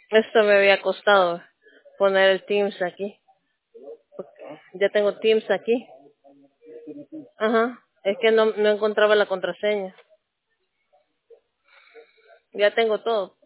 Esto me había costado poner el Teams aquí. Ya tengo Teams aquí. Ajá. Es que no encontraba la contraseña. Ya tengo todo.